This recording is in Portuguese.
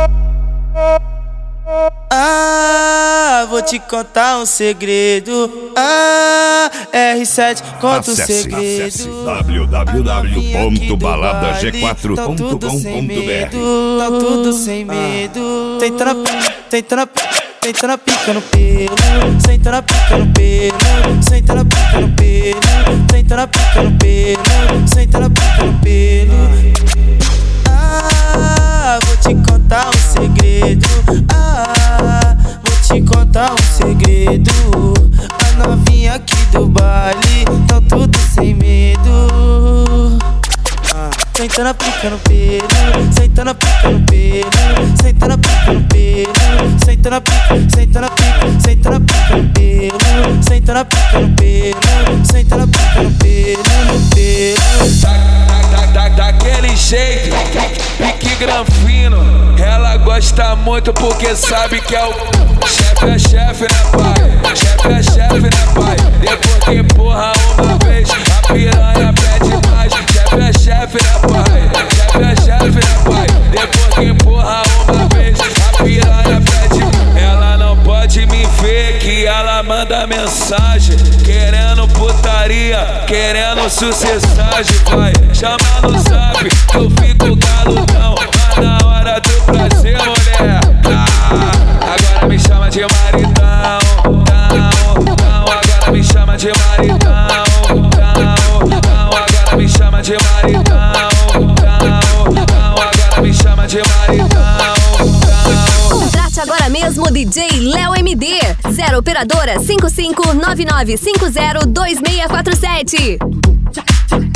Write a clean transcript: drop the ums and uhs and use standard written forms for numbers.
Vou te contar um segredo. R7 conta um segredo. Acesse www.baladag4.com.br. Tá tudo sem medo. Senta na pica no pelo. Senta na pica no pelo. Senta na pica no pelo. Senta na pica no pelo. Senta na pica no pelo. Vou te contar um segredo. Vou te contar um segredo. A novinha aqui do baile tão tudo sem medo. Senta na pica no pelo. Senta na pica no pelo. Senta na pica no pelo. Senta na pica, senta na pica, senta na pica no pelo. Senta na pica no pelo. Senta na pica no pelo, no pelo. Daquele jeito, pique granfino. Ela gosta muito porque sabe que é o chefe é chefe, né pai? Chefe é chefe, né pai? Depois que empurra uma vez, a piranha pede mais. Chefe é chefe, né pai? Chefe é chefe, né pai? Depois que empurra uma vez, a piranha pede mais. Ela não pode me ver que ela manda mensagem querendo putaria, querendo sucessagem. Vai, chama no zap que eu fico galudão. Mas na hora do prazer, mulher, agora me chama de maridão. Agora me chama de maridão. Agora me chama de maridão. Agora me chama de maridão. Contrate agora mesmo DJ Léo MD. 0 operadora 5599502647.